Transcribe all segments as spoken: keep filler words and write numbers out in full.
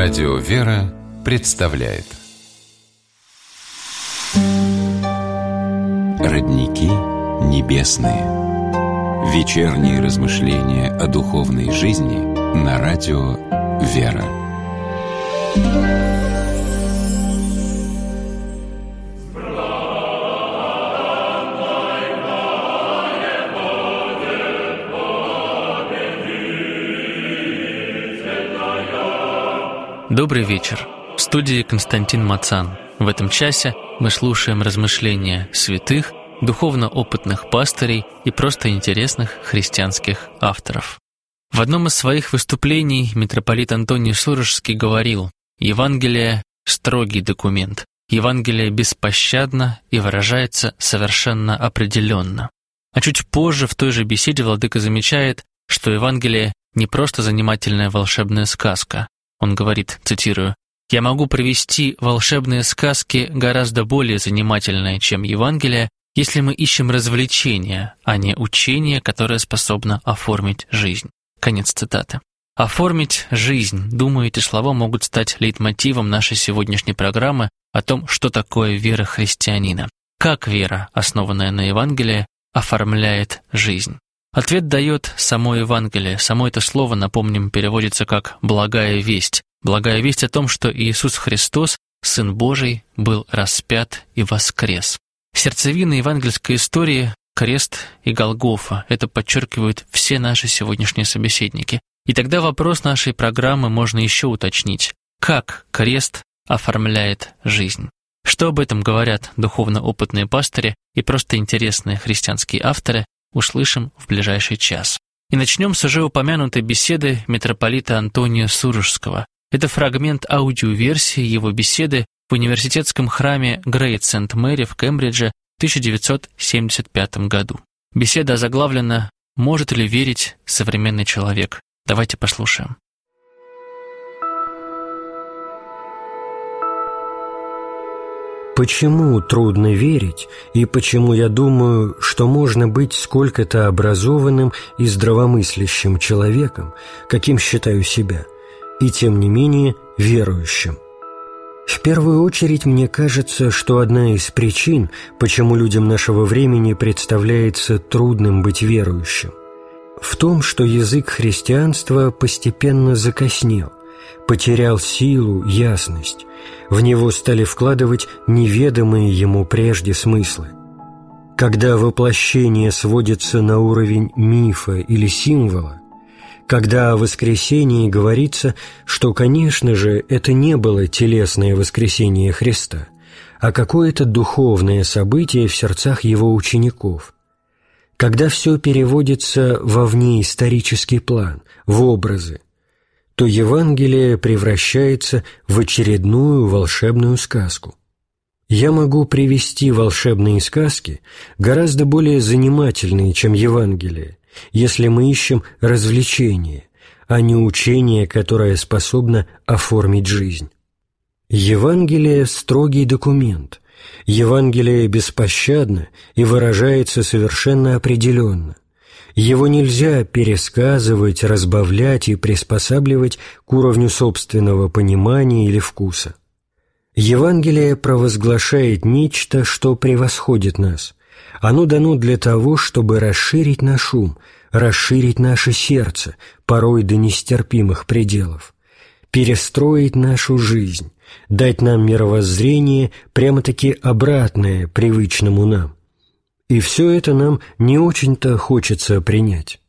Радио «Вера» представляет Родники небесные. Вечерние размышления о духовной жизни на радио «Вера». Добрый вечер. В студии Константин Мацан. В этом часе мы слушаем размышления святых, духовно опытных пастырей и просто интересных христианских авторов. В одном из своих выступлений митрополит Антоний Сурожский говорил: «Евангелие – строгий документ. Евангелие беспощадно и выражается совершенно определенно». А чуть позже в той же беседе владыка замечает, что Евангелие не просто занимательная волшебная сказка. Он говорит, цитирую, «Я могу привести волшебные сказки гораздо более занимательные, чем Евангелие, если мы ищем развлечения, а не учение, которое способно оформить жизнь». Конец цитаты. Оформить жизнь, думаю, эти слова могут стать лейтмотивом нашей сегодняшней программы о том, что такое вера христианина. Как вера, основанная на Евангелии, оформляет жизнь? Ответ дает само Евангелие. Само это слово, напомним, переводится как «благая весть». Благая весть о том, что Иисус Христос, Сын Божий, был распят и воскрес. Сердцевина евангельской истории — крест и Голгофа. Это подчеркивают все наши сегодняшние собеседники. И тогда вопрос нашей программы можно еще уточнить. Как крест оформляет жизнь? Что об этом говорят духовно опытные пастыри и просто интересные христианские авторы, услышим в ближайший час. И начнем с уже упомянутой беседы митрополита Антония Сурожского. Это фрагмент аудиоверсии его беседы в университетском храме Грейт Сент-Мэри в Кембридже в тысяча девятьсот семьдесят пятом году. Беседа озаглавлена «Может ли верить современный человек?». Давайте послушаем. Почему трудно верить, и почему я думаю, что можно быть сколько-то образованным и здравомыслящим человеком, каким считаю себя, и тем не менее верующим? В первую очередь, мне кажется, что одна из причин, почему людям нашего времени представляется трудным быть верующим, в том, что язык христианства постепенно закоснел, потерял силу, ясность. В него стали вкладывать неведомые ему прежде смыслы. Когда воплощение сводится на уровень мифа или символа, когда о воскресении говорится, что, конечно же, это не было телесное воскресение Христа, а какое-то духовное событие в сердцах его учеников, когда все переводится во внеисторический план, в образы, то Евангелие превращается в очередную волшебную сказку. Я могу привести волшебные сказки, гораздо более занимательные, чем Евангелие, если мы ищем развлечение, а не учение, которое способно оформить жизнь. Евангелие – строгий документ. Евангелие беспощадно и выражается совершенно определенно. Его нельзя пересказывать, разбавлять и приспосабливать к уровню собственного понимания или вкуса. Евангелие провозглашает нечто, что превосходит нас. Оно дано для того, чтобы расширить наш ум, расширить наше сердце, порой до нестерпимых пределов, перестроить нашу жизнь, дать нам мировоззрение, прямо-таки обратное привычному нам. И все это нам не очень-то хочется принять.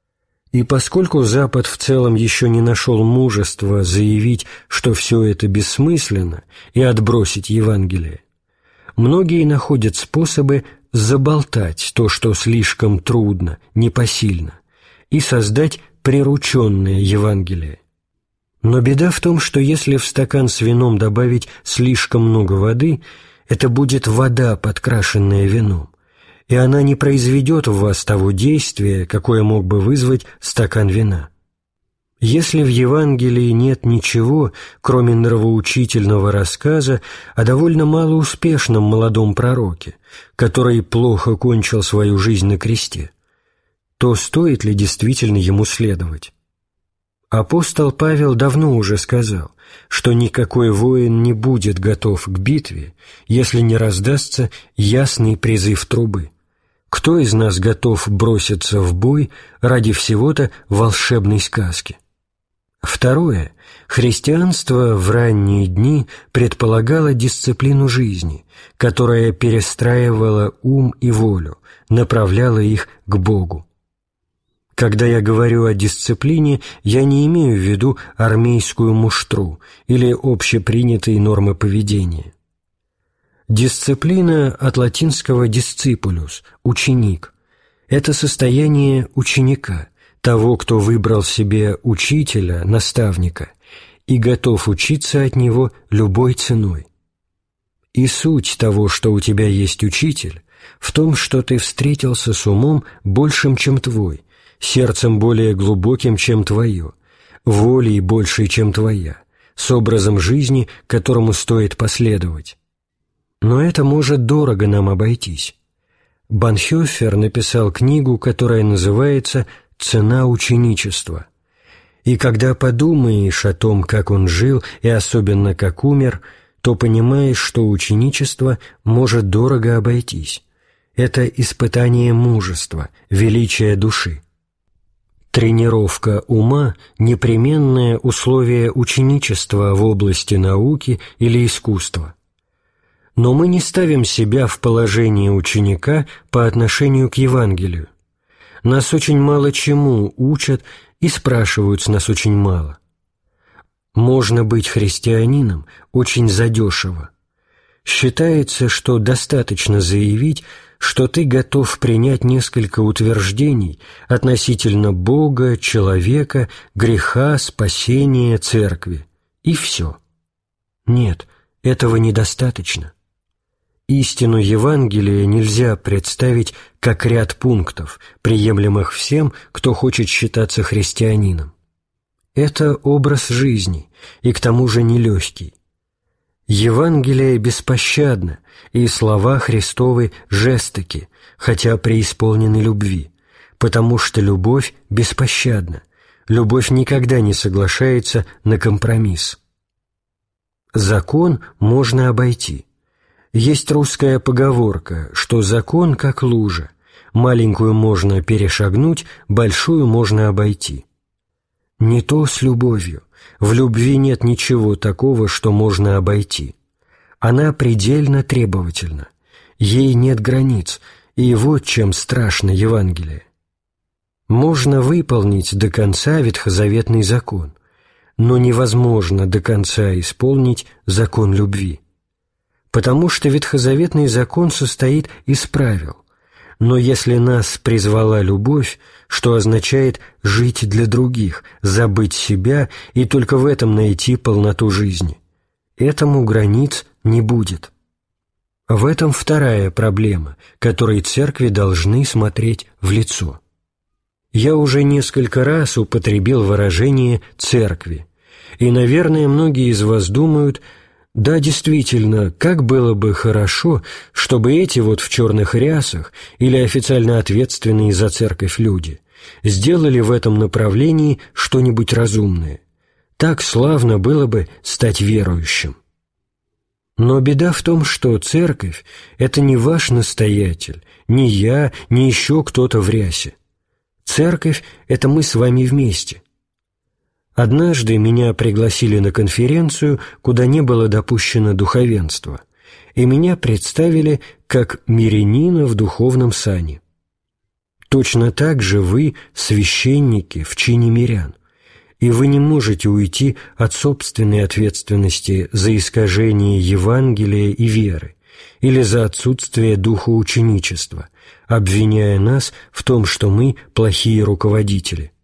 И поскольку Запад в целом еще не нашел мужества заявить, что все это бессмысленно, и отбросить Евангелие, многие находят способы заболтать то, что слишком трудно, непосильно, и создать прирученное Евангелие. Но беда в том, что если в стакан с вином добавить слишком много воды, это будет вода, подкрашенная вином, и она не произведет в вас того действия, какое мог бы вызвать стакан вина. Если в Евангелии нет ничего, кроме нравоучительного рассказа о довольно малоуспешном молодом пророке, который плохо кончил свою жизнь на кресте, то стоит ли действительно ему следовать? Апостол Павел давно уже сказал, что никакой воин не будет готов к битве, если не раздастся ясный призыв трубы. Кто из нас готов броситься в бой ради всего-то волшебной сказки? Второе. Христианство в ранние дни предполагало дисциплину жизни, которая перестраивала ум и волю, направляла их к Богу. Когда я говорю о дисциплине, я не имею в виду армейскую муштру или общепринятые нормы поведения. Дисциплина от латинского «discipulus» – «ученик». Это состояние ученика, того, кто выбрал себе учителя, наставника, и готов учиться от него любой ценой. И суть того, что у тебя есть учитель, в том, что ты встретился с умом большим, чем твой, сердцем более глубоким, чем твое, волей большей, чем твоя, с образом жизни, которому стоит последовать. Но это может дорого нам обойтись. Бонхёфер написал книгу, которая называется «Цена ученичества». И когда подумаешь о том, как он жил и особенно как умер, то понимаешь, что ученичество может дорого обойтись. Это испытание мужества, величия души. Тренировка ума – непременное условие ученичества в области науки или искусства. Но мы не ставим себя в положение ученика по отношению к Евангелию. Нас очень мало чему учат и спрашивают с нас очень мало. Можно быть христианином очень задешево. Считается, что достаточно заявить, что ты готов принять несколько утверждений относительно Бога, человека, греха, спасения, церкви. И все. Нет, этого недостаточно. Истину Евангелия нельзя представить как ряд пунктов, приемлемых всем, кто хочет считаться христианином. Это образ жизни, и к тому же нелегкий. Евангелие беспощадно, и слова Христовы жестоки, хотя преисполнены любви, потому что любовь беспощадна, любовь никогда не соглашается на компромисс. Закон можно обойти. Есть русская поговорка, что закон как лужа, маленькую можно перешагнуть, большую можно обойти. Не то с любовью. В любви нет ничего такого, что можно обойти. Она предельно требовательна. Ей нет границ, и вот чем страшно Евангелие. Можно выполнить до конца ветхозаветный закон, но невозможно до конца исполнить закон любви. Потому что ветхозаветный закон состоит из правил, но если нас призвала любовь, что означает жить для других, забыть себя и только в этом найти полноту жизни, этому границ не будет. В этом вторая проблема, которой церкви должны смотреть в лицо. Я уже несколько раз употребил выражение «церкви», и, наверное, многие из вас думают: да, действительно, как было бы хорошо, чтобы эти вот в черных рясах или официально ответственные за церковь люди сделали в этом направлении что-нибудь разумное. Так славно было бы стать верующим. Но беда в том, что церковь – это не ваш настоятель, не я, не еще кто-то в рясе. Церковь – это мы с вами вместе. Однажды меня пригласили на конференцию, куда не было допущено духовенство, и меня представили как мирянина в духовном сане. Точно так же вы священники в чине мирян, и вы не можете уйти от собственной ответственности за искажение Евангелия и веры или за отсутствие духа ученичества, обвиняя нас в том, что мы плохие руководители.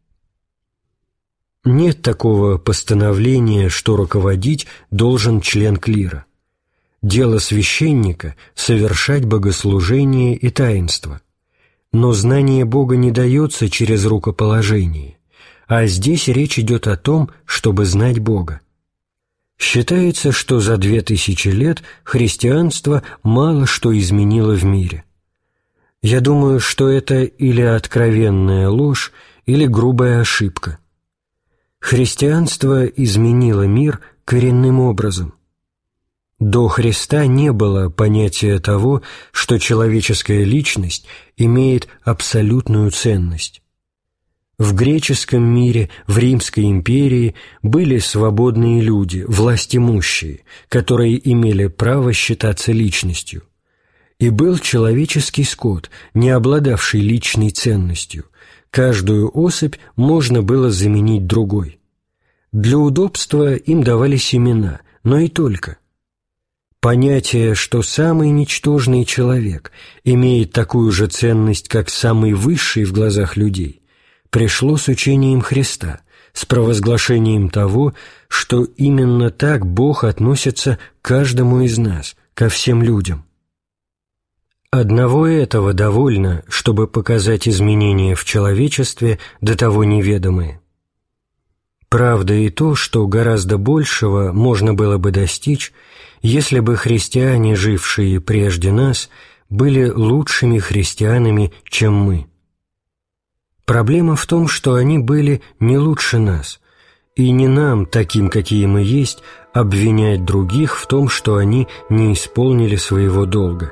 Нет такого постановления, что руководить должен член клира. Дело священника – совершать богослужение и таинство. Но знание Бога не дается через рукоположение, а здесь речь идет о том, чтобы знать Бога. Считается, что за две тысячи лет христианство мало что изменило в мире. Я думаю, что это или откровенная ложь, или грубая ошибка. Христианство изменило мир коренным образом. До Христа не было понятия того, что человеческая личность имеет абсолютную ценность. В греческом мире, в Римской империи были свободные люди, властимущие, которые имели право считаться личностью. И был человеческий скот, не обладавший личной ценностью. Каждую особь можно было заменить другой. Для удобства им давались имена, но и только. Понятие, что самый ничтожный человек имеет такую же ценность, как самый высший в глазах людей, пришло с учением Христа, с провозглашением того, что именно так Бог относится к каждому из нас, ко всем людям. Одного этого довольно, чтобы показать изменения в человечестве, до того неведомые. Правда и то, что гораздо большего можно было бы достичь, если бы христиане, жившие прежде нас, были лучшими христианами, чем мы. Проблема в том, что они были не лучше нас, и не нам, таким, какие мы есть, обвинять других в том, что они не исполнили своего долга.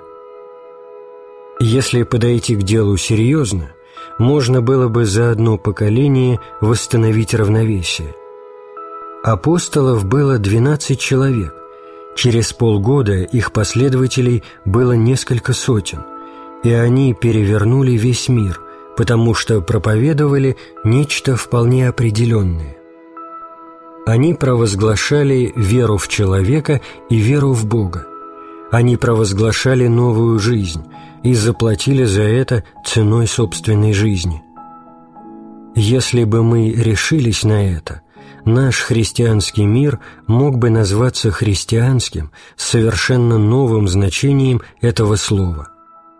Если подойти к делу серьезно, можно было бы за одно поколение восстановить равновесие. Апостолов было двенадцать человек, через полгода их последователей было несколько сотен, и они перевернули весь мир, потому что проповедовали нечто вполне определенное. Они провозглашали веру в человека и веру в Бога. Они провозглашали новую жизнь и заплатили за это ценой собственной жизни. Если бы мы решились на это, наш христианский мир мог бы назваться христианским с совершенно новым значением этого слова.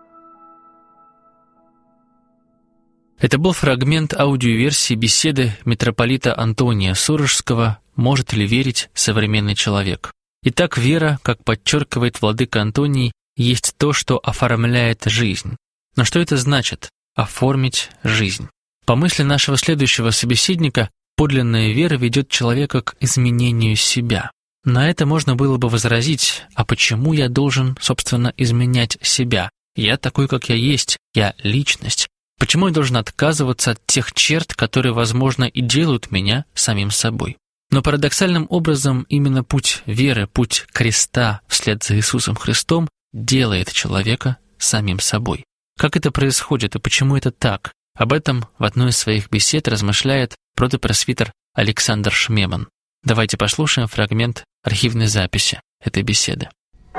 Это был фрагмент аудиоверсии беседы митрополита Антония Сурожского «Может ли верить современный человек?». Итак, вера, как подчеркивает владыка Антоний, есть то, что оформляет жизнь. Но что это значит – оформить жизнь? По мысли нашего следующего собеседника, подлинная вера ведет человека к изменению себя. На это можно было бы возразить: а почему я должен, собственно, изменять себя? Я такой, как я есть, я личность. Почему я должен отказываться от тех черт, которые, возможно, и делают меня самим собой? Но парадоксальным образом именно путь веры, путь креста вслед за Иисусом Христом делает человека самим собой. Как это происходит и почему это так? Об этом в одной из своих бесед размышляет протопресвитер Александр Шмеман. Давайте послушаем фрагмент архивной записи этой беседы.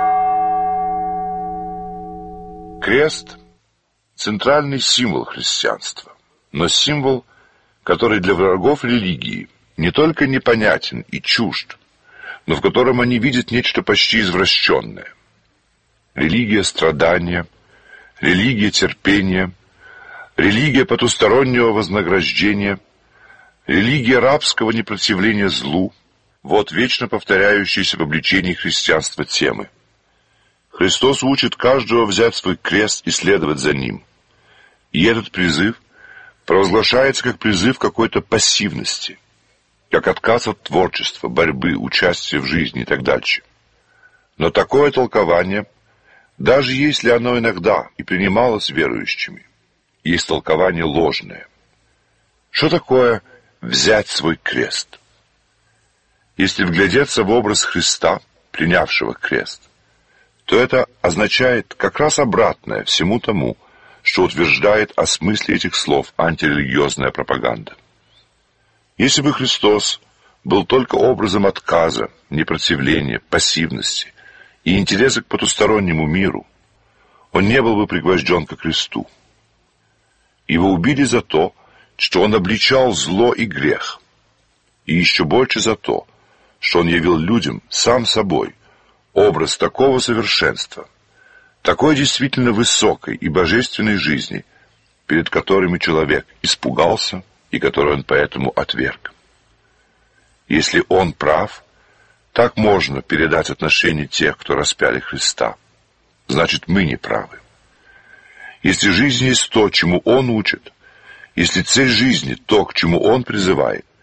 Крест – центральный символ христианства, но символ, который для врагов религии не только непонятен и чужд, но в котором они видят нечто почти извращенное. Религия страдания, религия терпения, религия потустороннего вознаграждения, религия рабского непротивления злу – вот вечно повторяющиеся в обличении христианства темы. Христос учит каждого взять свой крест и следовать за ним. И этот призыв провозглашается как призыв какой-то пассивности, как отказ от творчества, борьбы, участия в жизни и так дальше. Но такое толкование, даже если оно иногда и принималось верующими, есть толкование ложное. Что такое взять свой крест? Если вглядеться в образ Христа, принявшего крест, то это означает как раз обратное всему тому, что утверждает о смысле этих слов антирелигиозная пропаганда. Если бы Христос был только образом отказа, непротивления, пассивности и интереса к потустороннему миру, он не был бы пригвожден ко кресту. Его убили за то, что он обличал зло и грех, и еще больше за то, что он явил людям сам собой образ такого совершенства, такой действительно высокой и божественной жизни, перед которыми человек испугался и который он поэтому отверг. Если он прав, так можно передать отношение тех, кто распяли Христа. Значит, мы не правы. Если жизнь есть то, чему он учит, если цель жизни то, к чему он призывает,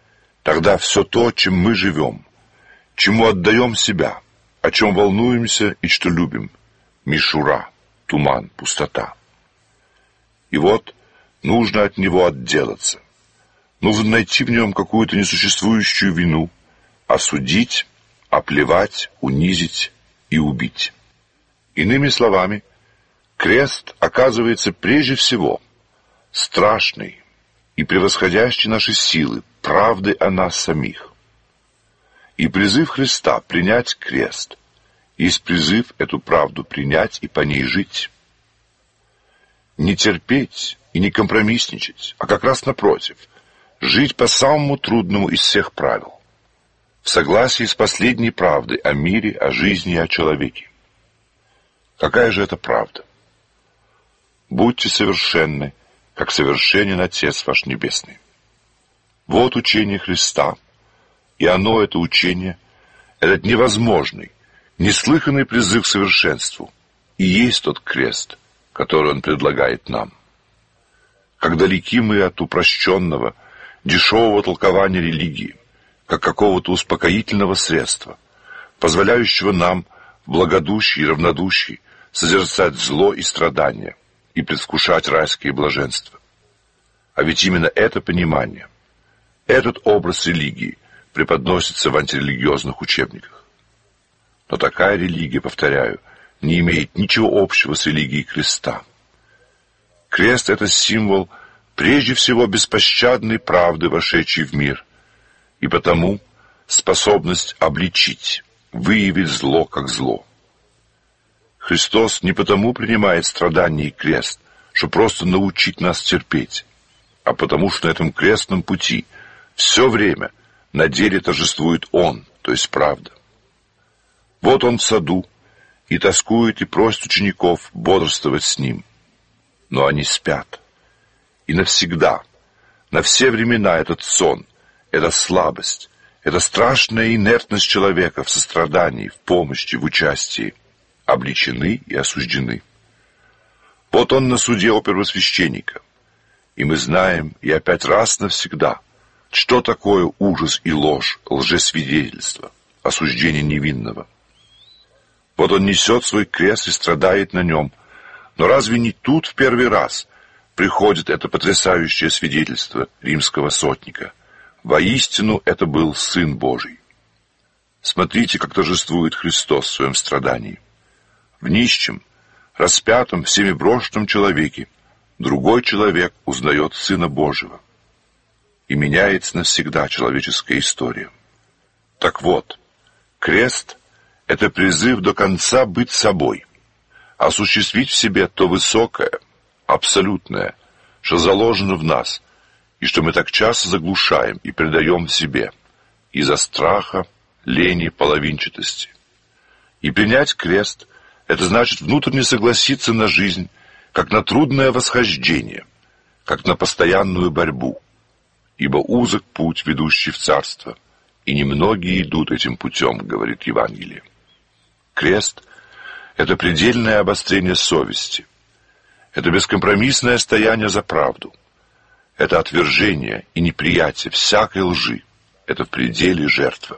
тогда все то, чем мы живем, чему отдаем себя, о чем волнуемся и что любим, мишура, туман, пустота. И вот нужно от него отделаться. Нужно найти в нем какую-то несуществующую вину, осудить, оплевать, унизить и убить. Иными словами, крест оказывается прежде всего страшной и превосходящей наши силы правды о нас самих. И призыв Христа принять крест есть призыв эту правду принять и по ней жить. Не терпеть и не компромиссничать, а как раз напротив, жить по самому трудному из всех правил, в согласии с последней правдой о мире, о жизни и о человеке. Какая же это правда? Будьте совершенны, как совершенен Отец ваш Небесный. Вот учение Христа, и оно, это учение, этот невозможный, неслыханный призыв к совершенству, и есть тот крест, который Он предлагает нам. Как далеки мы от упрощенного, дешевого толкования религии, как какого-то успокоительного средства, позволяющего нам в благодушии и равнодушии созерцать зло и страдания и предвкушать райские блаженства. А ведь именно это понимание, этот образ религии преподносится в антирелигиозных учебниках. Но такая религия, повторяю, не имеет ничего общего с религией креста. Крест — это символ прежде всего беспощадной правды, вошедшей в мир, и потому способность обличить, выявить зло как зло. Христос не потому принимает страдания и крест, что просто научить нас терпеть, а потому что на этом крестном пути все время на деле торжествует Он, то есть правда. Вот Он в саду, и тоскует и просит учеников бодрствовать с Ним. Но они спят. И навсегда, на все времена этот сон, эта слабость, эта страшная инертность человека в сострадании, в помощи, в участии обличены и осуждены. Вот он на суде у первосвященника, и мы знаем, и опять раз навсегда, что такое ужас и ложь, лжесвидетельство, осуждение невинного. Вот он несет свой крест и страдает на нем, но разве не тут в первый раз приходит это потрясающее свидетельство римского сотника? Воистину это был Сын Божий. Смотрите, как торжествует Христос в своем страдании. В нищем, распятом, всеми брошенном человеке другой человек узнает Сына Божьего. И меняется навсегда человеческая история. Так вот, крест — это призыв до конца быть собой, осуществить в себе то высокое, абсолютное, что заложено в нас, и что мы так часто заглушаем и предаем в себе из-за страха, лени, половинчатости. И принять крест — это значит внутренне согласиться на жизнь, как на трудное восхождение, как на постоянную борьбу, ибо узок путь, ведущий в царство, и немногие идут этим путем, говорит Евангелие. Крест — это предельное обострение совести, это бескомпромиссное стояние за правду, это отвержение и неприятие всякой лжи, это в пределе жертва.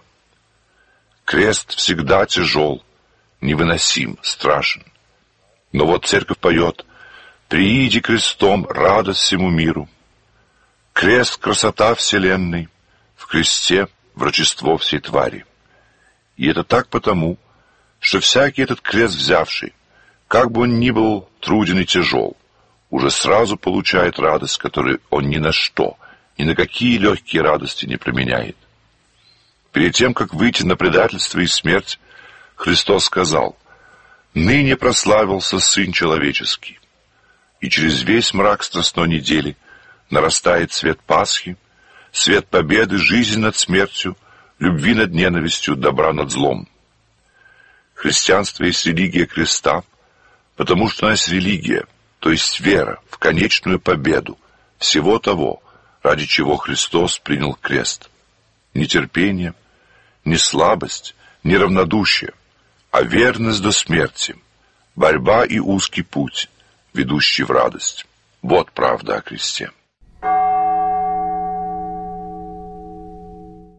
Крест всегда тяжел, невыносим, страшен. Но вот церковь поет: «Прииди крестом, радость всему миру». Крест — красота вселенной, в кресте — врачество всей твари. И это так потому, что всякий этот крест взявший, как бы он ни был труден и тяжел, уже сразу получает радость, которую он ни на что, ни на какие легкие радости не променяет. Перед тем, как выйти на предательство и смерть, Христос сказал: «Ныне прославился Сын Человеческий». И через весь мрак страстной недели нарастает свет Пасхи, свет победы, жизни над смертью, любви над ненавистью, добра над злом. Христианство есть религия креста, потому что она есть религия, то есть вера в конечную победу всего того, ради чего Христос принял крест. Не терпение, не слабость, не равнодушие, а верность до смерти, борьба и узкий путь, ведущий в радость. Вот правда о кресте.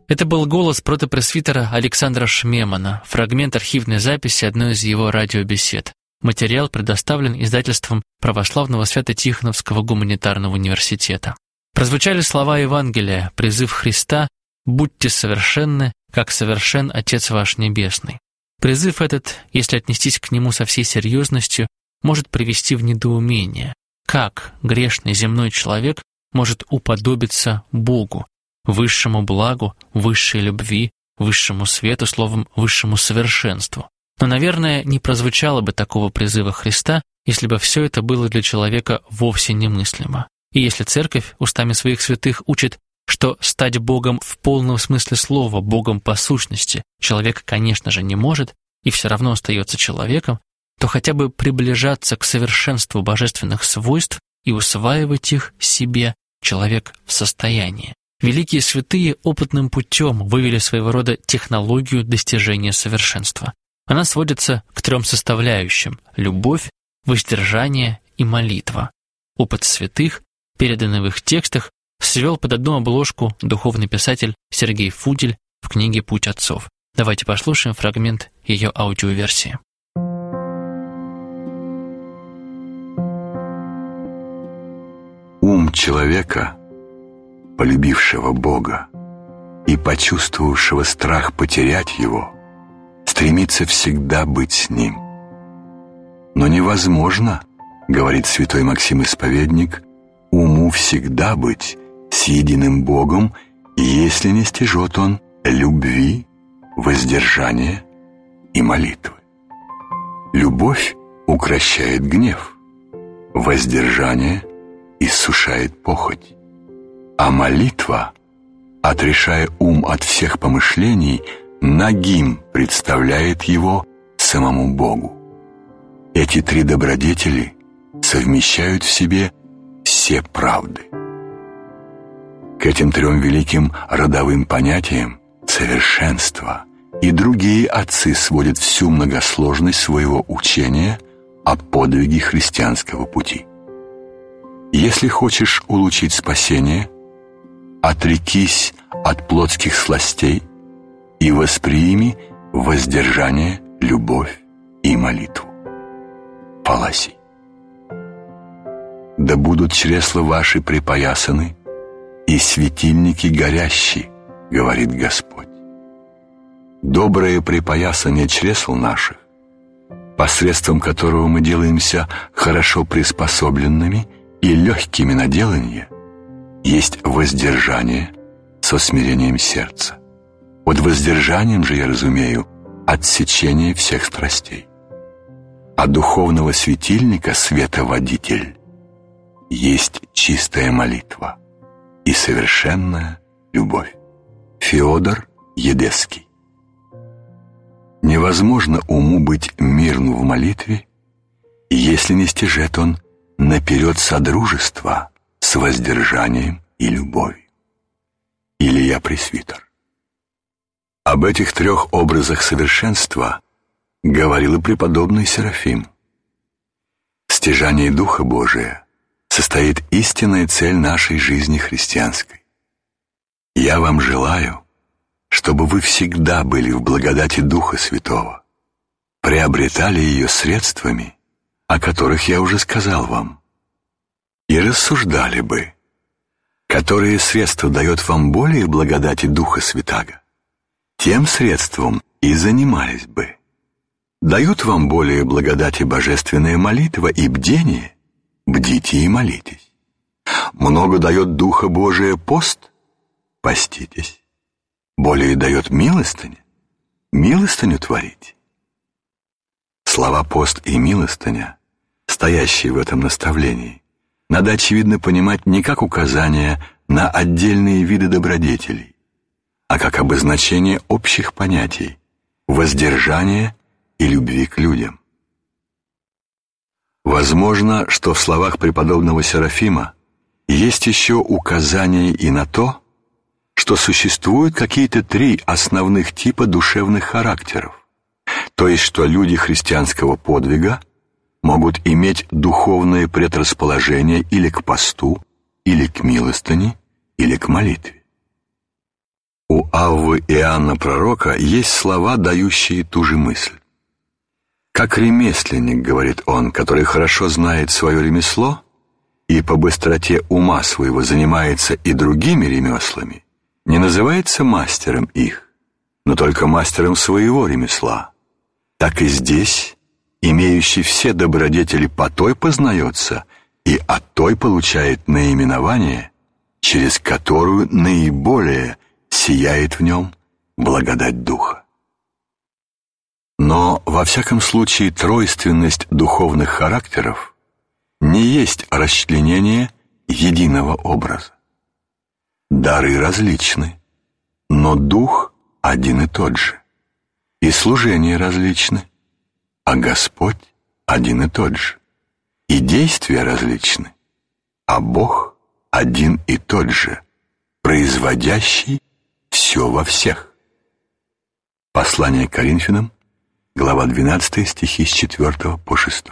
Это был голос протопресвитера Александра Шмемана, фрагмент архивной записи одной из его радиобесед. Материал предоставлен издательством Православного Свято-Тихоновского гуманитарного университета. Прозвучали слова Евангелия, призыв Христа «Будьте совершенны, как совершен Отец ваш Небесный». Призыв этот, если отнестись к нему со всей серьезностью, может привести в недоумение. Как грешный земной человек может уподобиться Богу, высшему благу, высшей любви, высшему свету, словом, высшему совершенству? Но, наверное, не прозвучало бы такого призыва Христа, если бы все это было для человека вовсе немыслимо. И если Церковь устами своих святых учит, что стать Богом в полном смысле слова, Богом по сущности, человек, конечно же, не может и все равно остается человеком, то хотя бы приближаться к совершенству божественных свойств и усваивать их себе человек в состоянии. Великие святые опытным путем вывели своего рода технологию достижения совершенства. Она сводится к трем составляющим – любовь, воздержание и молитва. Опыт святых, переданный в их текстах, свел под одну обложку духовный писатель Сергей Фудель в книге «Путь отцов». Давайте послушаем фрагмент ее аудиоверсии. Ум человека, полюбившего Бога и почувствовавшего страх потерять Его, стремится всегда быть с Ним. Но невозможно, говорит святой Максим Исповедник, уму всегда быть с единым Богом, если не стяжет он любви, воздержания и молитвы. Любовь укрощает гнев, воздержание иссушает похоть, а молитва, отрешая ум от всех помышлений, нагим представляет его самому Богу. Эти три добродетели совмещают в себе все правды. К этим трем великим родовым понятиям совершенства и другие отцы сводят всю многосложность своего учения о подвиге христианского пути. Если хочешь улучшить спасение, отрекись от плотских сластей и восприми воздержание, любовь и молитву. Паласий. Да будут чресла ваши припоясаны и светильники горящие, говорит Господь. Доброе припоясание чресл наших, посредством которого мы делаемся хорошо приспособленными и легкими на делание, есть воздержание со смирением сердца. Под воздержанием же я разумею отсечение всех страстей. А духовного светильника световодитель есть чистая молитва и совершенная любовь. Феодор Едесский. Невозможно уму быть мирну в молитве, если не стяжет он наперед содружества с воздержанием и любовью. Илья Пресвитер. Об этих трех образах совершенства говорил и преподобный Серафим. В стяжании Духа Божия состоит истинная цель нашей жизни христианской. Я вам желаю, чтобы вы всегда были в благодати Духа Святого, приобретали ее средствами, о которых я уже сказал вам, и рассуждали бы, которые средства дает вам более благодати Духа Святаго, тем средством и занимались бы. Дают вам более благодати божественная молитва и бдение, бдите и молитесь. Много дает Духа Божия пост, поститесь. Более дает милостыня, милостыню творите. Слова «пост» и «милостыня», стоящие в этом наставлении, надо, очевидно, понимать не как указания на отдельные виды добродетелей, а как обозначение общих понятий воздержания и любви к людям. Возможно, что в словах преподобного Серафима есть еще указание и на то, что существуют какие-то три основных типа душевных характеров, то есть что люди христианского подвига могут иметь духовное предрасположение или к посту, или к милостыне, или к молитве. У Аввы Иоанна Пророка есть слова, дающие ту же мысль. «Как ремесленник, — говорит он, — который хорошо знает свое ремесло и по быстроте ума своего занимается и другими ремеслами, не называется мастером их, но только мастером своего ремесла. Так и здесь, имеющий все добродетели по той познается, и от той получает наименование, через которую наиболее сияет в нем благодать Духа». Но, во всяком случае, тройственность духовных характеров не есть расчленение единого образа. Дары различны, но Дух один и тот же, и служения различны, а Господь один и тот же, и действия различны, а Бог один и тот же, производящий все во всех. Послание к Коринфянам, глава двенадцатая, стихи с четвёртого по шестой.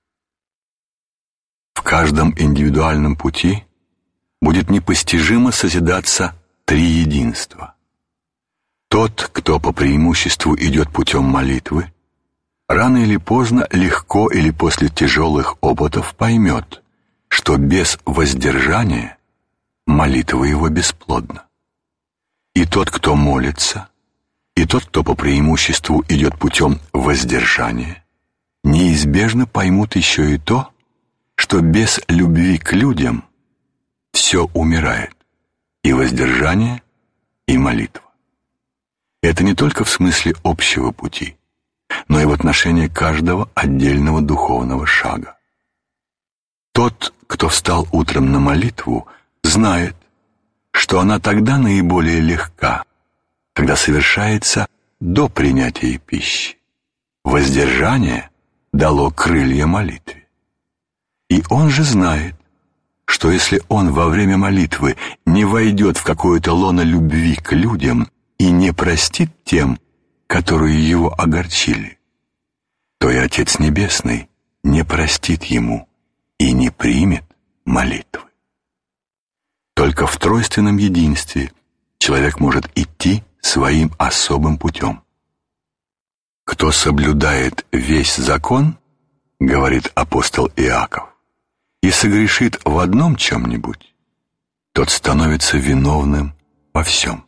В каждом индивидуальном пути будет непостижимо созидаться триединство. Тот, кто по преимуществу идет путем молитвы, рано или поздно, легко или после тяжелых опытов поймет, что без воздержания молитва его бесплодна. И тот, кто молится, и тот, кто по преимуществу идет путем воздержания, неизбежно поймут еще и то, что без любви к людям все умирает, и воздержание, и молитва. Это не только в смысле общего пути, но и в отношении каждого отдельного духовного шага. Тот, кто встал утром на молитву, знает, что она тогда наиболее легка, когда совершается до принятия пищи. Воздержание дало крылья молитве. И он же знает, что если он во время молитвы не войдет в какое-то лоно любви к людям и не простит тем, которые его огорчили, то и Отец Небесный не простит ему и не примет молитвы. Только в тройственном единстве человек может идти своим особым путем. «Кто соблюдает весь закон, — говорит апостол Иаков, — и согрешит в одном чем-нибудь, тот становится виновным во всем».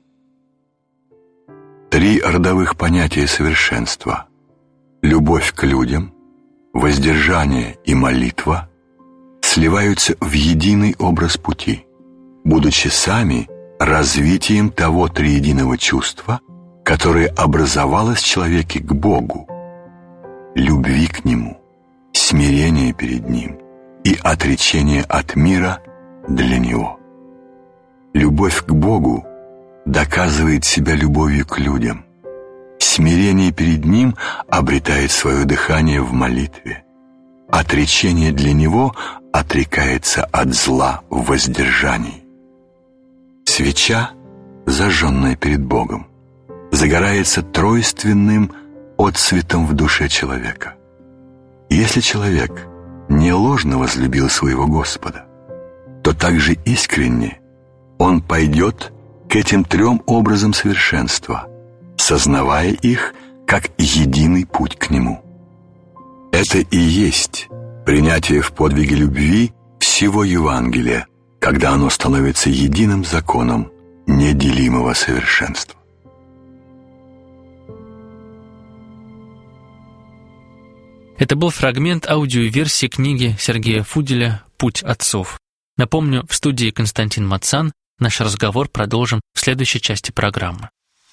Три родовых понятия совершенства — любовь к людям, воздержание и молитва — сливаются в единый образ пути, будучи сами развитием того триединого чувства, которое образовалось в человеке к Богу, любви к Нему, смирения перед Ним и отречения от мира для Него. Любовь к Богу доказывает себя любовью к людям. Смирение перед Ним обретает свое дыхание в молитве. Отречение для Него отрекается от зла в воздержании. Свеча, зажженная перед Богом, загорается тройственным отцветом в душе человека. Если человек не ложно возлюбил своего Господа, то также искренне он пойдет к этим трем образам совершенства, сознавая их как единый путь к Нему. Это и есть принятие в подвиге любви всего Евангелия, когда оно становится единым законом неделимого совершенства. Это был фрагмент аудиоверсии книги Сергея Фуделя «Путь отцов». Напомню, в студии Константин Мацан. Наш разговор продолжим в следующей части программы.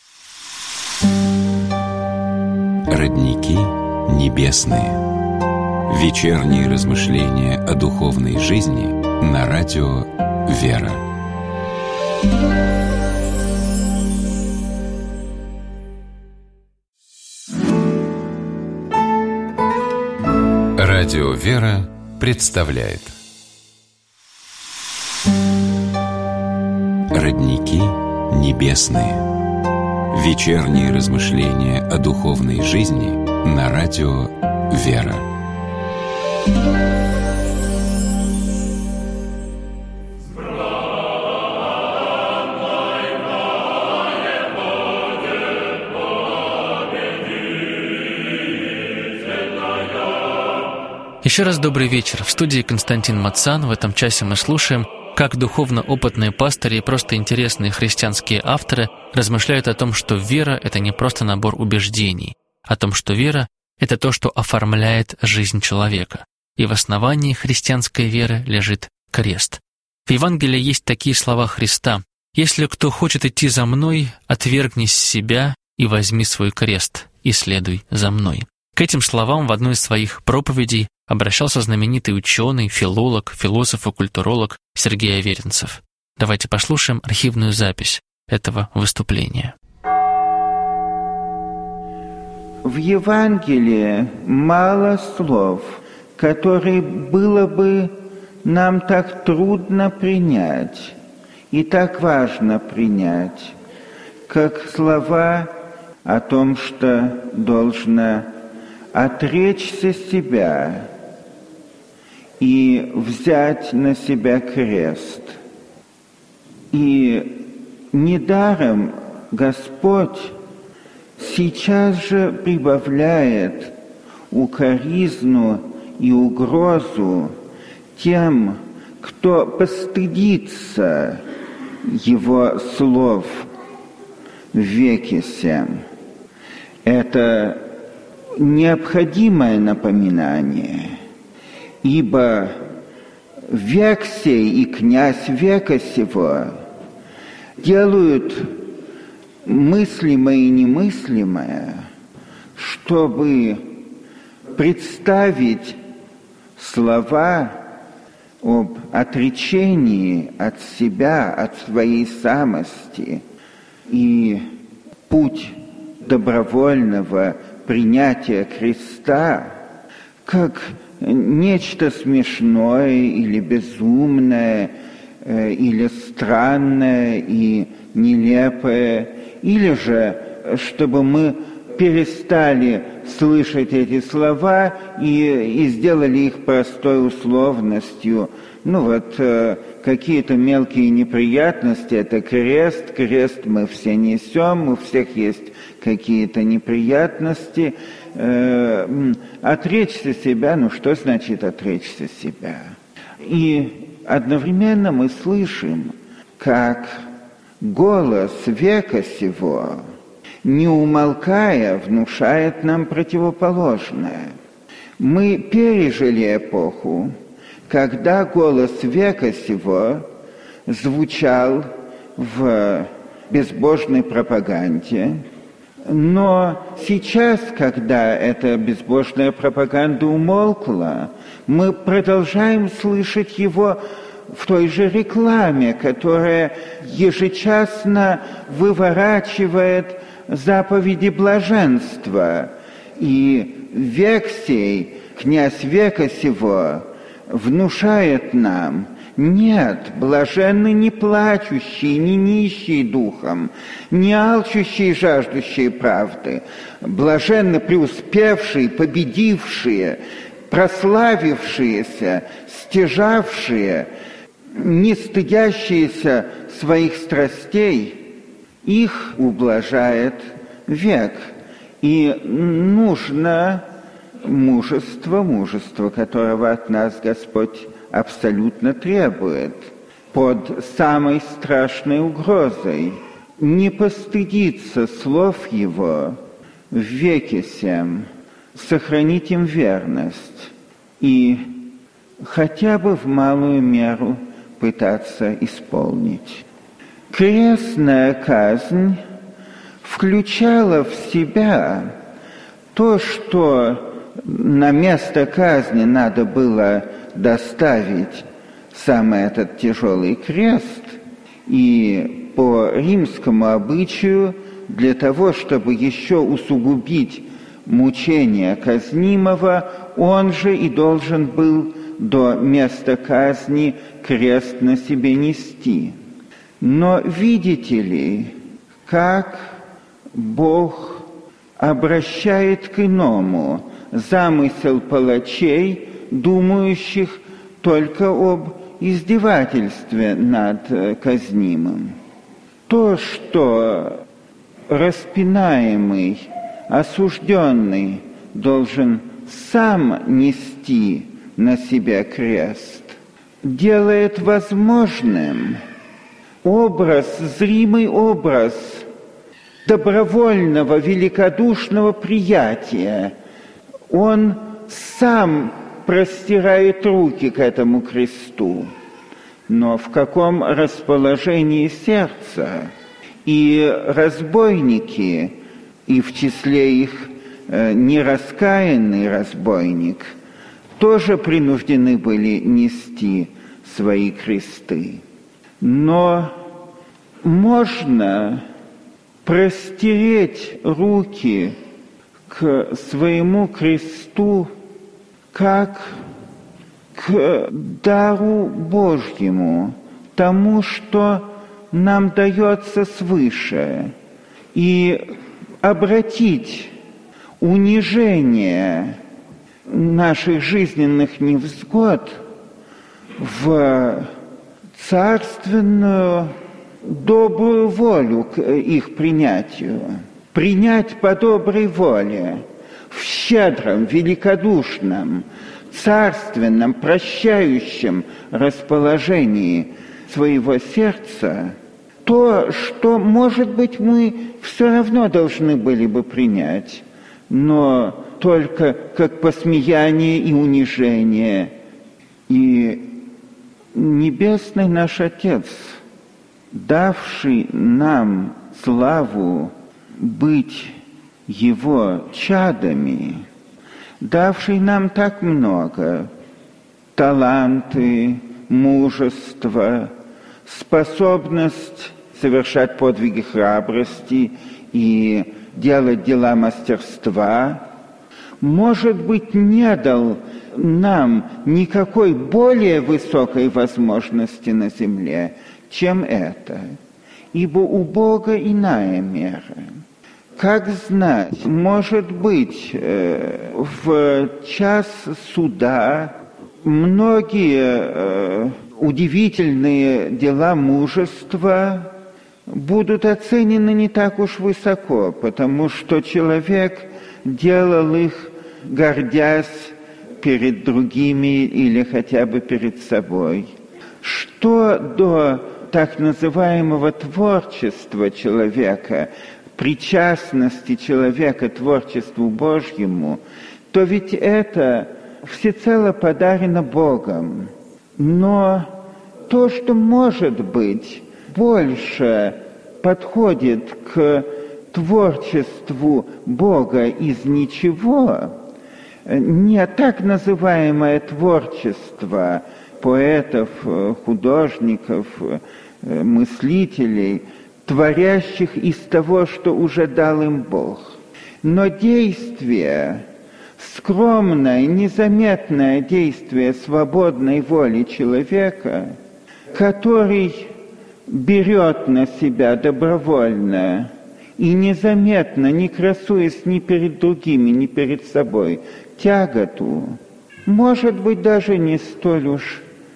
Родники небесные. Вечерние размышления о духовной жизни на радио «Вера». Радио «Вера» представляет Родники небесные. Вечерние размышления о духовной жизни на радио «Вера». Еще раз добрый вечер. В студии Константин Мацан. В этом часе мы слушаем, как духовно опытные пастыри и просто интересные христианские авторы размышляют о том, что вера — это не просто набор убеждений, о том, что вера — это то, что оформляет жизнь человека. И в основании христианской веры лежит крест. В Евангелии есть такие слова Христа: «Если кто хочет идти за мной, отвергнись себя и возьми свой крест, и следуй за мной». К этим словам в одной из своих проповедей обращался знаменитый ученый, филолог, философ и культуролог Сергей Аверинцев. Давайте послушаем архивную запись этого выступления. В Евангелии мало слов, которые было бы нам так трудно принять и так важно принять, как слова о том, что должно отречься себя и взять на себя крест. И недаром Господь сейчас же прибавляет укоризну и угрозу тем, кто постыдится Его слов в веке сем. Это необходимое напоминание, ибо век сей и князь века сего делают мыслимое и немыслимое, чтобы представить слова об отречении от себя, от своей самости и путь добровольного принятия креста как нечто смешное или безумное, э, или странное и нелепое, или же чтобы мы перестали слышать эти слова и, и сделали их простой условностью. Ну вот, э, какие-то мелкие неприятности — это крест, крест мы все несем, у всех есть какие-то неприятности. Э, отречься себя, ну что значит отречься себя? И одновременно мы слышим, как голос века сего, не умолкая, внушает нам противоположное. Мы пережили эпоху, когда голос века сего звучал в безбожной пропаганде, но сейчас, когда эта безбожная пропаганда умолкла, мы продолжаем слышать его в той же рекламе, которая ежечасно выворачивает заповеди блаженства. И век сей, князь века сего, внушает нам: нет, блаженны не плачущие, не нищие духом, не алчущие и жаждущие правды, блаженны преуспевшие, победившие, прославившиеся, стяжавшие, не стыдящиеся своих страстей. Их ублажает век. И нужно мужество, мужество, которого от нас Господь абсолютно требует, под самой страшной угрозой не постыдиться слов Его в веке сем, сохранить им верность и хотя бы в малую меру пытаться исполнить. Крестная казнь включала в себя то, что на место казни надо было доставить самый этот тяжелый крест, и по римскому обычаю для того, чтобы еще усугубить мучения казнимого, он же и должен был до места казни крест на себе нести. Но видите ли, как Бог обращает к иному замысел палачей, думающих только об издевательстве над казнимым. То, что распинаемый, осужденный должен сам нести на себе крест, делает возможным образ, зримый образ добровольного, великодушного приятия. Он сам простирает руки к этому кресту, но в каком расположении сердца? И разбойники, и в числе их э, нераскаянный разбойник, тоже принуждены были нести свои кресты. Но можно простереть руки к своему кресту как к дару Божьему, тому, что нам дается свыше, и обратить унижение наших жизненных невзгод в царственную добрую волю к их принятию. Принять по доброй воле, в щедром, великодушном, царственном, прощающем расположении своего сердца то, что, может быть, мы все равно должны были бы принять, но только как посмеяние и унижение. И Небесный наш Отец, давший нам славу быть Его чадами, давший нам так много таланты, мужество, способность совершать подвиги храбрости и делать дела мастерства, может быть, не дал нам никакой более высокой возможности на земле, чем это, ибо у Бога иная мера. Как знать, может быть, в час суда многие удивительные дела мужества будут оценены не так уж высоко, потому что человек делал их, гордясь перед другими или хотя бы перед собой. Что до так называемого творчества человека, причастности человека к творчеству Божьему, то ведь это всецело подарено Богом. Но то, что, может быть, больше подходит к творчеству Бога из ничего, не так называемое творчество поэтов, художников, мыслителей, творящих из того, что уже дал им Бог. Но действие, скромное, незаметное действие свободной воли человека, который берет на себя добровольно и незаметно, не красуясь ни перед другими, ни перед собой, тяготу, может быть, даже не столь уж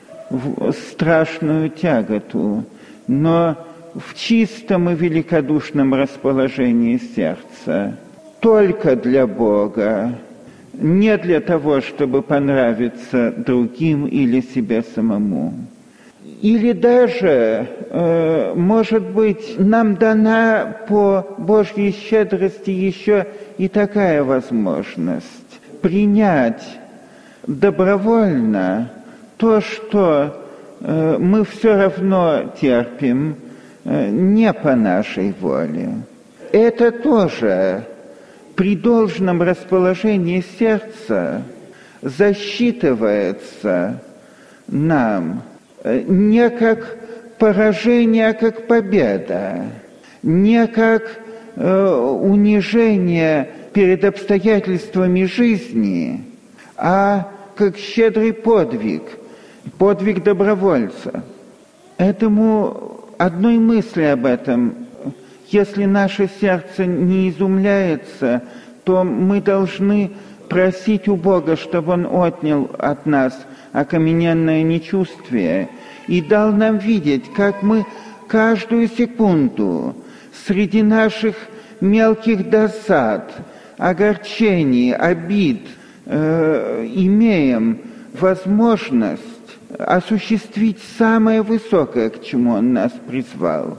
страшную тяготу, но в чистом и великодушном расположении сердца, только для Бога, не для того, чтобы понравиться другим или себе самому. Или даже, э, может быть, нам дана по Божьей щедрости еще и такая возможность принять добровольно то, что э, мы все равно терпим, э, не по нашей воле. Это тоже при должном расположении сердца засчитывается нам не как поражение, а как победа, не как э, унижение перед обстоятельствами жизни, а как щедрый подвиг, подвиг добровольца. Этому одной мысли об этом, если наше сердце не изумляется, то мы должны просить у Бога, чтобы Он отнял от нас окамененное нечувствие и дал нам видеть, как мы каждую секунду среди наших мелких досад, огорчений, обид э, имеем возможность осуществить самое высокое, к чему Он нас призвал.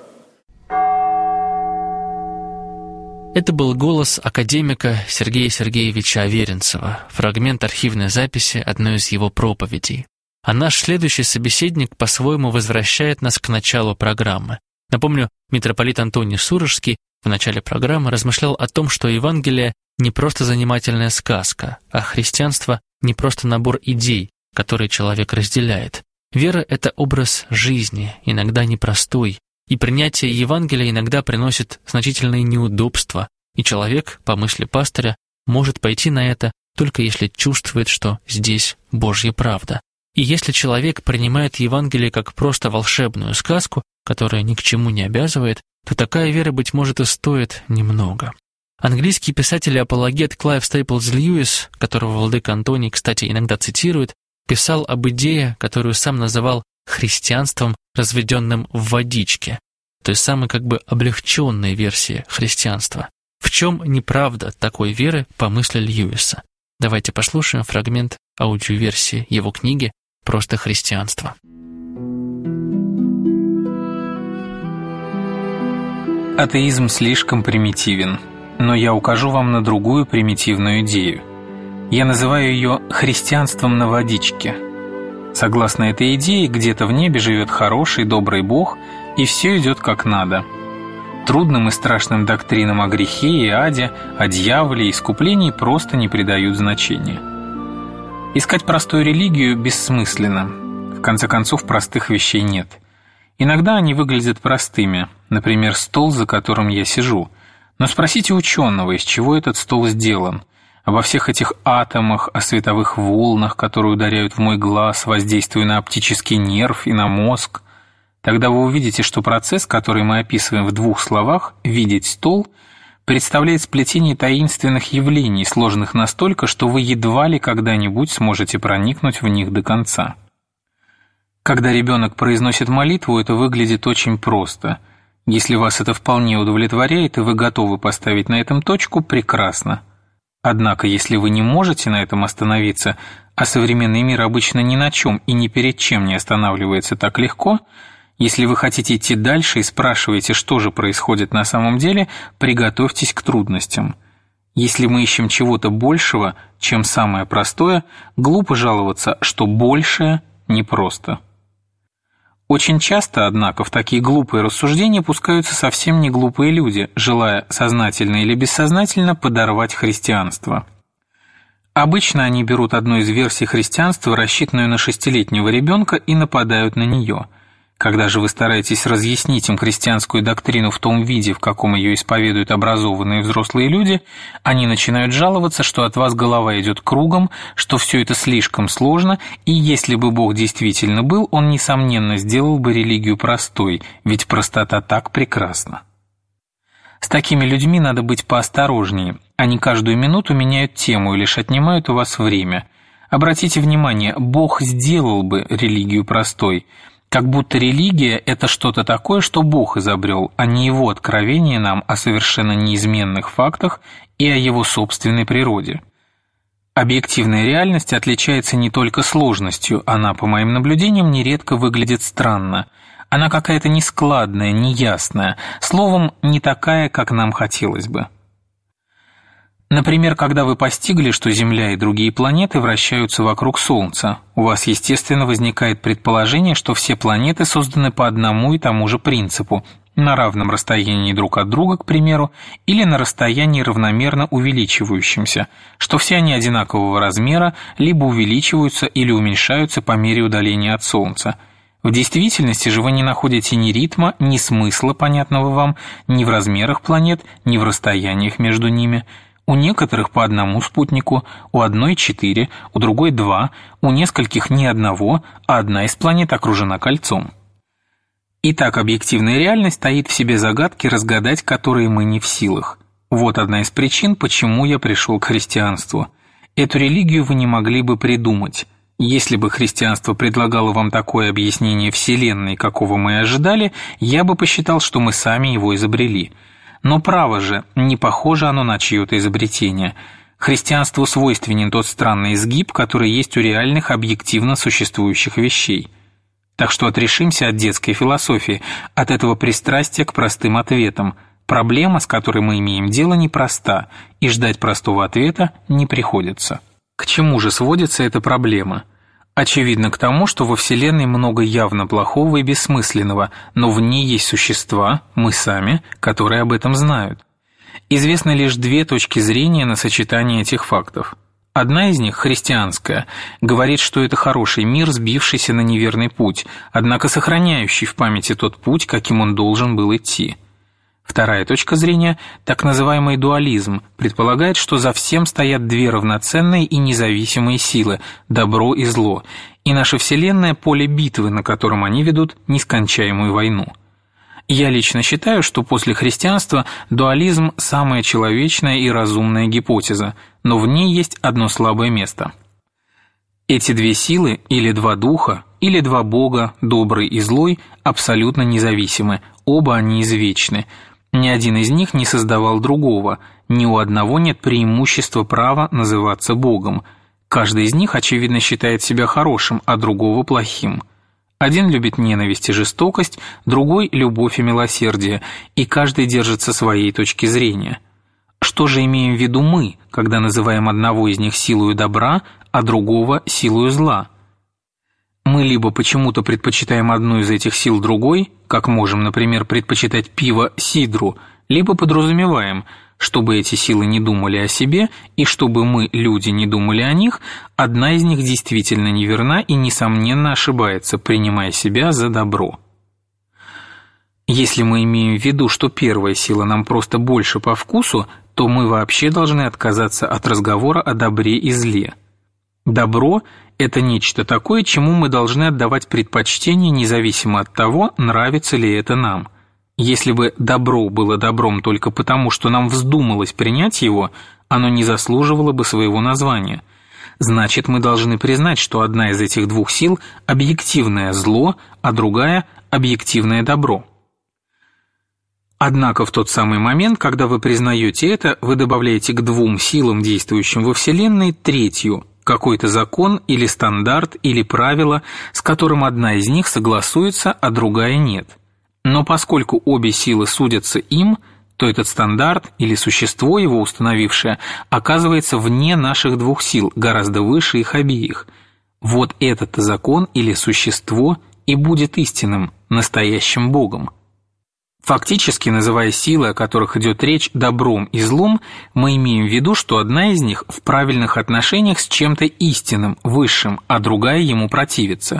Это был голос академика Сергея Сергеевича Аверинцева, фрагмент архивной записи одной из его проповедей. А наш следующий собеседник по-своему возвращает нас к началу программы. Напомню, митрополит Антоний Сурожский в начале программы размышлял о том, что Евангелие не просто занимательная сказка, а христианство не просто набор идей, которые человек разделяет. Вера — это образ жизни, иногда непростой, и принятие Евангелия иногда приносит значительные неудобства, и человек, по мысли пастыря, может пойти на это только если чувствует, что здесь Божья правда. И если человек принимает Евангелие как просто волшебную сказку, которая ни к чему не обязывает, то такая вера, быть может, и стоит немного. Английский писатель и апологет Клайв Стейплз Льюис, которого владыка Антоний, кстати, иногда цитирует, писал об идее, которую сам называл христианством, разведенным в водичке, той самой как бы облегченной версии христианства. В чем неправда такой веры, по мысли Льюиса? Давайте послушаем фрагмент аудиоверсии его книги «Просто христианство». Атеизм слишком примитивен, но я укажу вам на другую примитивную идею. Я называю ее «христианством на водичке». Согласно этой идее, где-то в небе живет хороший, добрый Бог, и все идет как надо. Трудным и страшным доктринам о грехе и аде, о дьяволе и искуплении просто не придают значения. Искать простую религию бессмысленно. В конце концов, простых вещей нет. Иногда они выглядят простыми, например, стол, за которым я сижу. Но спросите ученого, из чего этот стол сделан. Обо всех этих атомах, о световых волнах, которые ударяют в мой глаз, воздействуя на оптический нерв и на мозг. Тогда вы увидите, что процесс, который мы описываем в двух словах «видеть стол», представляет сплетение таинственных явлений, сложных настолько, что вы едва ли когда-нибудь сможете проникнуть в них до конца. Когда ребенок произносит молитву, это выглядит очень просто. Если вас это вполне удовлетворяет, и вы готовы поставить на этом точку, прекрасно. Однако, если вы не можете на этом остановиться, а современный мир обычно ни на чем и ни перед чем не останавливается так легко, если вы хотите идти дальше и спрашиваете, что же происходит на самом деле, приготовьтесь к трудностям. Если мы ищем чего-то большего, чем самое простое, глупо жаловаться, что большее непросто. Очень часто, однако, в такие глупые рассуждения пускаются совсем не глупые люди, желая сознательно или бессознательно подорвать христианство. Обычно они берут одну из версий христианства, рассчитанную на шестилетнего ребенка, и нападают на нее. Когда же вы стараетесь разъяснить им христианскую доктрину в том виде, в каком ее исповедуют образованные взрослые люди, они начинают жаловаться, что от вас голова идет кругом, что все это слишком сложно, и если бы Бог действительно был, Он, несомненно, сделал бы религию простой, ведь простота так прекрасна. С такими людьми надо быть поосторожнее. Они каждую минуту меняют тему и лишь отнимают у вас время. Обратите внимание, Бог сделал бы религию простой, как будто религия – это что-то такое, что Бог изобрел, а не Его откровение нам о совершенно неизменных фактах и о Его собственной природе. Объективная реальность отличается не только сложностью, она, по моим наблюдениям, нередко выглядит странно. Она какая-то нескладная, неясная, словом, не такая, как нам хотелось бы. Например, когда вы постигли, что Земля и другие планеты вращаются вокруг Солнца, у вас, естественно, возникает предположение, что все планеты созданы по одному и тому же принципу, на равном расстоянии друг от друга, к примеру, или на расстоянии равномерно увеличивающемся, что все они одинакового размера, либо увеличиваются или уменьшаются по мере удаления от Солнца. В действительности же вы не находите ни ритма, ни смысла, понятного вам, ни в размерах планет, ни в расстояниях между ними. У некоторых по одному спутнику, у одной четыре, у другой два, у нескольких ни одного, а одна из планет окружена кольцом. Итак, объективная реальность таит в себе загадки, разгадать которые мы не в силах. Вот одна из причин, почему я пришел к христианству. Эту религию вы не могли бы придумать. Если бы христианство предлагало вам такое объяснение Вселенной, какого мы ожидали, я бы посчитал, что мы сами его изобрели. Но право же, не похоже оно на чье-то изобретение. Христианству свойственен тот странный изгиб, который есть у реальных объективно существующих вещей. Так что отрешимся от детской философии, от этого пристрастия к простым ответам. Проблема, с которой мы имеем дело, непроста, и ждать простого ответа не приходится. К чему же сводится эта проблема? Очевидно, к тому, что во Вселенной много явно плохого и бессмысленного, но в ней есть существа, мы сами, которые об этом знают. Известны лишь две точки зрения на сочетание этих фактов. Одна из них, христианская, говорит, что это хороший мир, сбившийся на неверный путь, однако сохраняющий в памяти тот путь, каким он должен был идти. Вторая точка зрения, так называемый дуализм, предполагает, что за всем стоят две равноценные и независимые силы – добро и зло, и наша Вселенная – поле битвы, на котором они ведут нескончаемую войну. Я лично считаю, что после христианства дуализм – самая человечная и разумная гипотеза, но в ней есть одно слабое место. Эти две силы, или два духа, или два бога, добрый и злой, абсолютно независимы, оба они извечны. Ни один из них не создавал другого, ни у одного нет преимущества права называться Богом. Каждый из них, очевидно, считает себя хорошим, а другого плохим. Один любит ненависть и жестокость, другой – любовь и милосердие, и каждый держится своей точки зрения. Что же имеем в виду мы, когда называем одного из них силою добра, а другого – силою зла? Мы либо почему-то предпочитаем одну из этих сил другой, как можем, например, предпочитать пиво сидру, либо подразумеваем, чтобы эти силы не думали о себе и чтобы мы, люди, не думали о них, одна из них действительно неверна и, несомненно, ошибается, принимая себя за добро. Если мы имеем в виду, что первая сила нам просто больше по вкусу, то мы вообще должны отказаться от разговора о добре и зле. Добро – это нечто такое, чему мы должны отдавать предпочтение, независимо от того, нравится ли это нам. Если бы добро было добром только потому, что нам вздумалось принять его, оно не заслуживало бы своего названия. Значит, мы должны признать, что одна из этих двух сил – объективное зло, а другая – объективное добро. Однако в тот самый момент, когда вы признаете это, вы добавляете к двум силам, действующим во Вселенной, третью – какой-то закон или стандарт или правило, с которым одна из них согласуется, а другая нет. Но поскольку обе силы судятся им, то этот стандарт или существо, его установившее, оказывается вне наших двух сил, гораздо выше их обеих. Вот этот закон или существо и будет истинным, настоящим Богом. Фактически, называя силы, о которых идет речь, добром и злом, мы имеем в виду, что одна из них в правильных отношениях с чем-то истинным, высшим, а другая ему противится.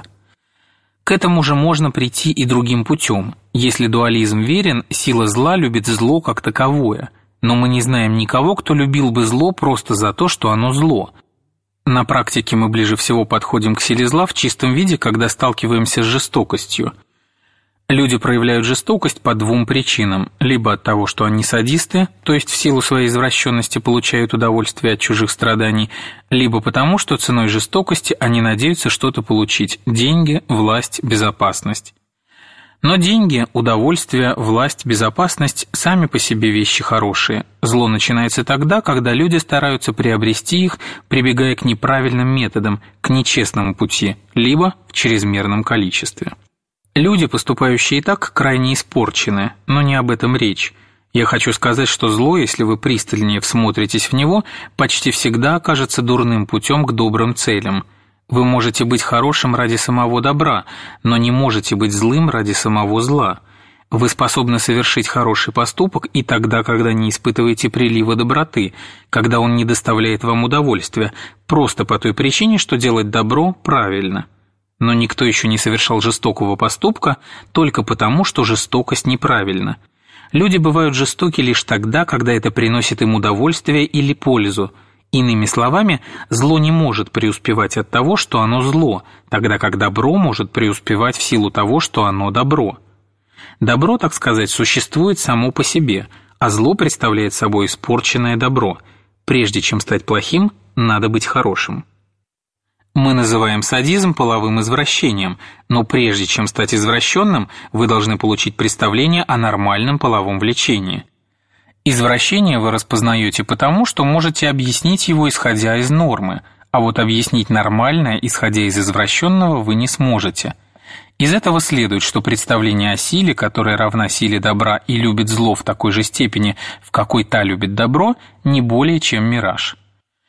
К этому же можно прийти и другим путем. Если дуализм верен, сила зла любит зло как таковое, но мы не знаем никого, кто любил бы зло просто за то, что оно зло. На практике мы ближе всего подходим к силе зла в чистом виде, когда сталкиваемся с жестокостью. Люди проявляют жестокость по двум причинам. Либо от того, что они садисты, то есть в силу своей извращенности получают удовольствие от чужих страданий, либо потому, что ценой жестокости они надеются что-то получить – деньги, власть, безопасность. Но деньги, удовольствие, власть, безопасность – сами по себе вещи хорошие. Зло начинается тогда, когда люди стараются приобрести их, прибегая к неправильным методам, к нечестному пути, либо в чрезмерном количестве. Люди, поступающие так, крайне испорчены, но не об этом речь. Я хочу сказать, что зло, если вы пристальнее всмотритесь в него, почти всегда окажется дурным путем к добрым целям. Вы можете быть хорошим ради самого добра, но не можете быть злым ради самого зла. Вы способны совершить хороший поступок и тогда, когда не испытываете прилива доброты, когда он не доставляет вам удовольствия, просто по той причине, что делать добро правильно. Но никто еще не совершал жестокого поступка только потому, что жестокость неправильна. Люди бывают жестоки лишь тогда, когда это приносит им удовольствие или пользу. Иными словами, зло не может преуспевать от того, что оно зло, тогда как добро может преуспевать в силу того, что оно добро. Добро, так сказать, существует само по себе, а зло представляет собой испорченное добро. Прежде чем стать плохим, надо быть хорошим. Мы называем садизм половым извращением, но прежде чем стать извращенным, вы должны получить представление о нормальном половом влечении. Извращение вы распознаете потому, что можете объяснить его, исходя из нормы, а вот объяснить нормальное, исходя из извращенного, вы не сможете. Из этого следует, что представление о силе, которая равна силе добра и любит зло в такой же степени, в какой та любит добро, не более чем мираж.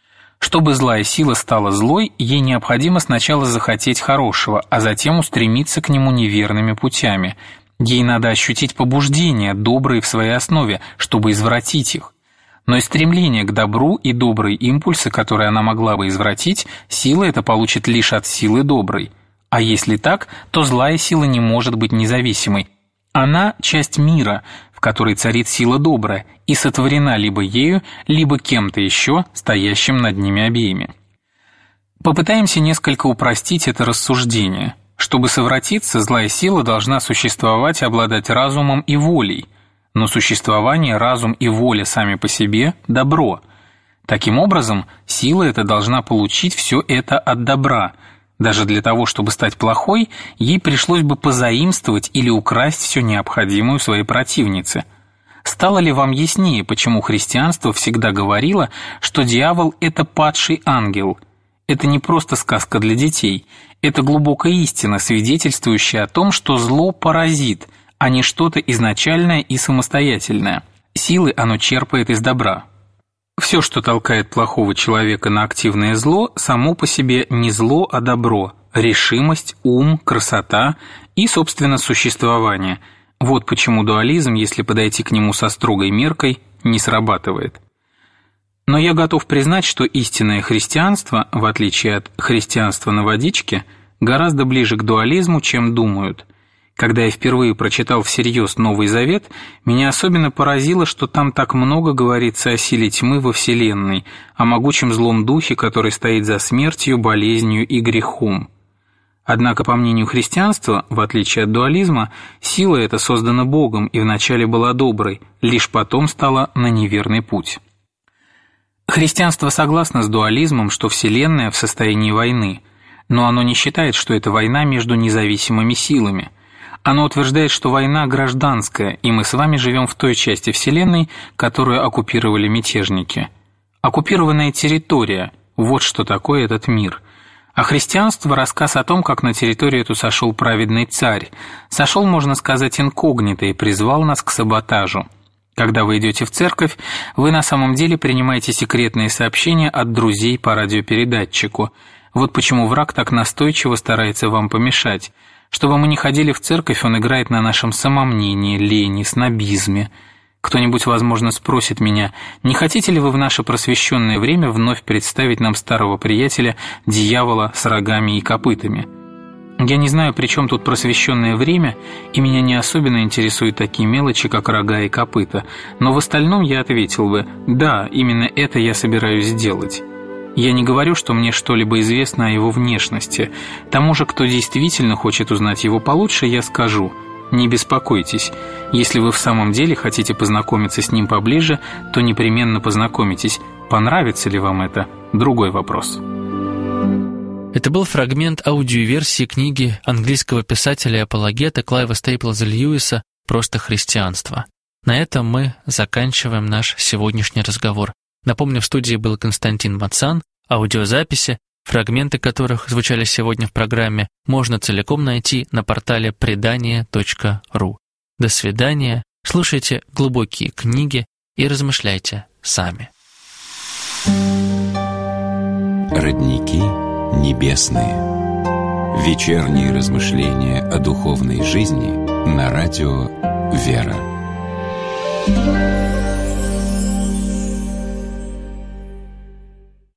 Чтобы злая сила стала злой, ей необходимо сначала захотеть хорошего, а затем устремиться к нему неверными путями. Ей надо ощутить побуждения, добрые в своей основе, чтобы извратить их. Но и стремление к добру и добрые импульсы, которые она могла бы извратить, сила эта получит лишь от силы доброй. А если так, то злая сила не может быть независимой. Она – часть мира, в которой царит сила добрая, и сотворена либо ею, либо кем-то еще, стоящим над ними обеими. Попытаемся несколько упростить это рассуждение. Чтобы совратиться, злая сила должна существовать и обладать разумом и волей. Но существование, разум и воля сами по себе – добро. Таким образом, сила эта должна получить все это от добра. Даже для того, чтобы стать плохой, ей пришлось бы позаимствовать или украсть все необходимое у своей противницы. Стало ли вам яснее, почему христианство всегда говорило, что дьявол – это падший ангел? Это не просто сказка для детей. Это глубокая истина, свидетельствующая о том, что зло – паразит, а не что-то изначальное и самостоятельное. Силы оно черпает из добра. Все, что толкает плохого человека на активное зло, само по себе не зло, а добро, решимость, ум, красота и, собственно, существование. Вот почему дуализм, если подойти к нему со строгой меркой, не срабатывает. Но я готов признать, что истинное христианство, в отличие от христианства на водичке, гораздо ближе к дуализму, чем думают. Когда я впервые прочитал всерьез Новый Завет, меня особенно поразило, что там так много говорится о силе тьмы во Вселенной, о могучем злом духе, который стоит за смертью, болезнью и грехом. Однако, по мнению христианства, в отличие от дуализма, сила эта создана Богом и вначале была доброй, лишь потом стала на неверный путь. Христианство согласно с дуализмом, что Вселенная в состоянии войны, но оно не считает, что это война между независимыми силами. Оно утверждает, что война гражданская, и мы с вами живем в той части Вселенной, которую оккупировали мятежники. Оккупированная территория – вот что такое этот мир. А христианство – рассказ о том, как на территорию эту сошел праведный царь. Сошел, можно сказать, инкогнито и призвал нас к саботажу. Когда вы идете в церковь, вы на самом деле принимаете секретные сообщения от друзей по радиопередатчику. Вот почему враг так настойчиво старается вам помешать. Чтобы мы не ходили в церковь, он играет на нашем самомнении, лени, снобизме. Кто-нибудь, возможно, спросит меня, не хотите ли вы в наше просвещенное время вновь представить нам старого приятеля, дьявола с рогами и копытами? Я не знаю, при чем тут просвещенное время, и меня не особенно интересуют такие мелочи, как рога и копыта, но в остальном я ответил бы, да, именно это я собираюсь сделать. Я не говорю, что мне что-либо известно о его внешности. Тому же, кто действительно хочет узнать его получше, я скажу, не беспокойтесь, если вы в самом деле хотите познакомиться с ним поближе, то непременно познакомитесь. Понравится ли вам это – другой вопрос. Это был фрагмент аудиоверсии книги английского писателя и апологета Клайва Стейплза Льюиса «Просто христианство». На этом мы заканчиваем наш сегодняшний разговор. Напомню, в студии был Константин Мацан. Аудиозаписи, фрагменты которых звучали сегодня в программе, можно целиком найти на портале предание точка ру. До свидания, слушайте глубокие книги и размышляйте сами. Родники небесные. Вечерние размышления о духовной жизни на радио «Вера».